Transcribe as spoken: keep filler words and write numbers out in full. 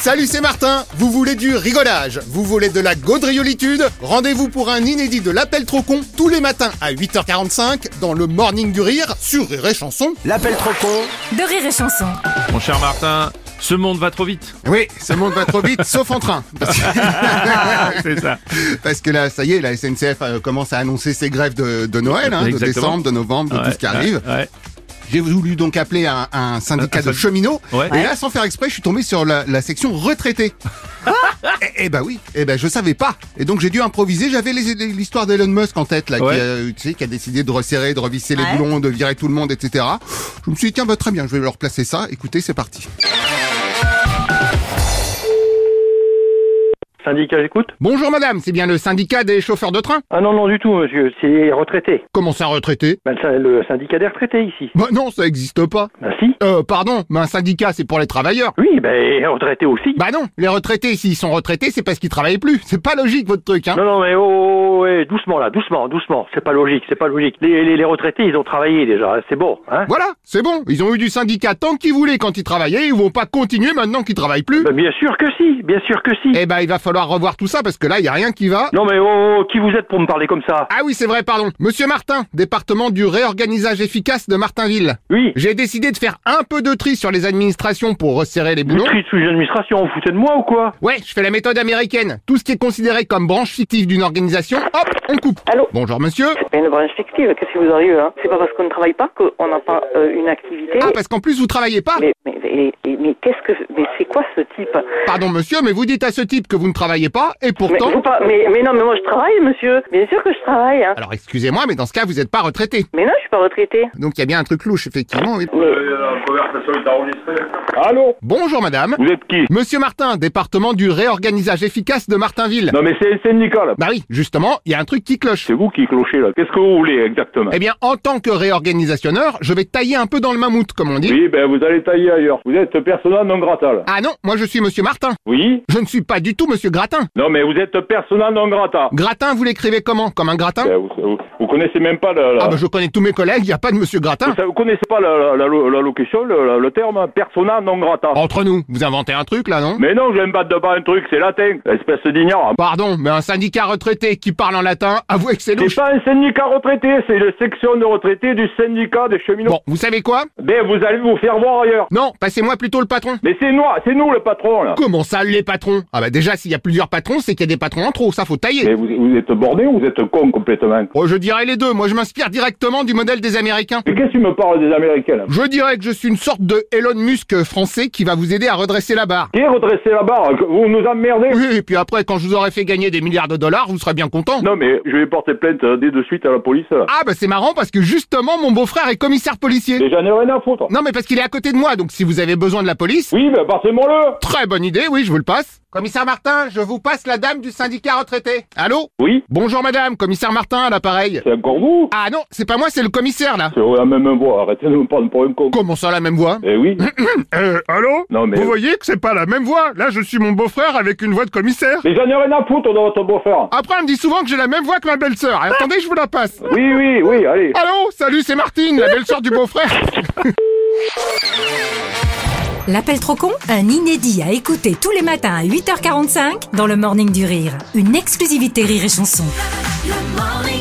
Salut, c'est Martin. Vous voulez du rigolage? Vous voulez de la gaudriolitude? Rendez-vous pour un inédit de l'appel trop con tous les matins à huit heures quarante-cinq dans le Morning du Rire sur Rire et Chanson. L'appel trop con de Rire et Chanson. Mon cher Martin, ce monde va trop vite. Oui, ce monde va trop vite, sauf en train. Parce que... C'est ça. Parce que là, ça y est, la S N C F euh, commence à annoncer ses grèves de, de Noël, hein, de Exactement. décembre, de novembre, de Ouais, tout ce qui ouais, arrive. ouais. J'ai voulu donc appeler un, un syndicat Un- un de cheminots. Ouais. Et là, sans faire exprès, je suis tombé sur la, la section retraités. Eh ben oui, eh ben je savais pas. Et donc j'ai dû improviser. J'avais les- les- l'histoire d'Elon Musk en tête, là, Ouais. qui, euh, tu sais, qui a décidé de resserrer, de revisser les Ouais. boulons, de virer tout le monde, et cetera. Je me suis dit tiens, bah, très bien, je vais leur placer ça. Écoutez, c'est parti. Syndicat, j'écoute. Bonjour madame, c'est bien le syndicat des chauffeurs de train? Ah non, non, du tout, monsieur. C'est les retraités. Comment ça retraité? Ben, c'est le syndicat des retraités, ici. Bah non, ça existe pas. Ben, si. Euh, pardon, mais un syndicat c'est pour les travailleurs. Oui, ben, les retraités aussi. Bah non, les retraités, s'ils sont retraités, c'est parce qu'ils travaillent plus. C'est pas logique votre truc, hein. Non, non, mais oh, oh, oh, ouais, doucement, là, doucement, doucement. C'est pas logique, c'est pas logique. Les, les, les retraités, ils ont travaillé, déjà. C'est bon, hein. Voilà, c'est bon. Ils ont eu du syndicat tant qu'ils voulaient quand ils travaillaient. Ils vont pas continuer maintenant qu'ils travaillent plus. Ben, bien sûr que si, bien sûr que si. Eh ben, il va falloir revoir tout ça parce que là, il y a rien qui va. Non, mais oh, oh, qui vous êtes pour me parler comme ça? Ah oui, c'est vrai, pardon. Monsieur Martin, département du réorganisage efficace de Martinville. Oui. J'ai décidé de faire un peu de tri sur les administrations pour resserrer les Vous boulons. triez sous les administrations, vous foutez de moi ou quoi? Ouais, je fais la méthode américaine. Tout ce qui est considéré comme branche fictive d'une organisation, hop, on coupe. Allô? Bonjour monsieur. C'est pas une branche fictive, qu'est-ce qui vous arrive hein? C'est pas parce qu'on ne travaille pas qu'on n'a pas euh, une activité. Ah, parce qu'en plus vous travaillez pas. Mais, mais, mais, mais, mais qu'est-ce que... Mais c'est quoi ce type? Pardon monsieur, mais vous dites à ce type que vous ne travaillez pas et mais, pourtant... vous pas, mais, mais non, mais moi je travaille, monsieur. Bien sûr que je travaille. Hein. Alors excusez-moi, mais dans ce cas, vous n'êtes pas retraité. Mais non, je suis pas retraité. Donc il y a bien un truc louche, effectivement. oui. Mais, Allô? Bonjour madame. Vous êtes qui? Monsieur Martin, département du réorganisage efficace de Martinville. Non, mais c'est un syndicat, là. Bah oui, justement, il y a un truc qui cloche. C'est vous qui clochez, là. Qu'est-ce que vous voulez, exactement? Eh bien, en tant que réorganisationneur, je vais tailler un peu dans le mammouth, comme on dit. Oui, ben, vous allez tailler ailleurs. Vous êtes persona non grata, là. Ah non, moi je suis monsieur Martin. Oui? Je ne suis pas du tout monsieur Gratin. Non, mais vous êtes persona non grata. Gratin, vous l'écrivez comment? Comme un gratin? Ben, vous, vous, vous connaissez même pas la... la- Ah bah je connais tous mes collègues, il n'y a pas de monsieur Gratin. vous, vous connaissez pas la, la, la, la locution, le, la- le terme persona non grata. Entre nous, vous inventez un truc là, non? Mais non, je vais me battre de pas un truc, c'est latin. Espèce d'ignorant. Pardon, mais un syndicat retraité qui parle en latin, avouez que c'est C'est louche. pas un syndicat retraité, c'est la section de retraités du syndicat des cheminots. Bon, vous savez quoi? Ben, vous allez vous faire voir ailleurs. Non, passez-moi plutôt le patron. Mais c'est nous, c'est nous le patron, là. Comment ça, les patrons? Ah bah déjà, s'il y a plusieurs patrons, c'est qu'il y a des patrons en trop, ça faut tailler. Mais vous, vous êtes borné ou vous êtes con complètement? Oh, je dirais les deux, moi je m'inspire directement du modèle des Américains. Mais qu'est-ce que tu me parles des Américains, là? Je dirais que je suis une sorte de Elon Musk français qui va vous aider à redresser la barre. Qui est redressé la barre? Vous nous emmerdez? Oui, et puis après, quand je vous aurai fait gagner des milliards de dollars, vous serez bien content. Non, mais je vais porter plainte euh, dès de suite à la police, là. Ah bah c'est marrant parce que justement, mon beau-frère est commissaire policier. Et j'en ai rien à foutre. Non mais parce qu'il est à côté de moi, donc si vous avez besoin de la police... Oui, ben, passez-moi-le. Très bonne idée, oui, je vous le passe. Commissaire Martin, je vous passe la dame du syndicat retraité. Allô? Oui? Bonjour madame, commissaire Martin à l'appareil. C'est encore vous? Ah non, c'est pas moi, c'est le commissaire là. C'est la même voix, arrêtez de me prendre pour un con. Comment ça, la même voix? Eh oui. Euh, allô? Non, mais- Vous voyez que c'est pas la même voix. Là, je suis mon beau-frère avec une voix de commissaire. Mais j'en ai rien à foutre de votre beau-frère. Après, on me dit souvent que j'ai la même voix que ma belle-sœur. Eh, Attendez, je vous la passe. Oui, oui, oui, allez. Allô? Salut, c'est Martine, la belle-sœur du beau-frère. L'appel trop con, un inédit à écouter tous les matins à huit heures quarante-cinq dans le Morning du Rire. Une exclusivité Rire et Chanson. Le morning.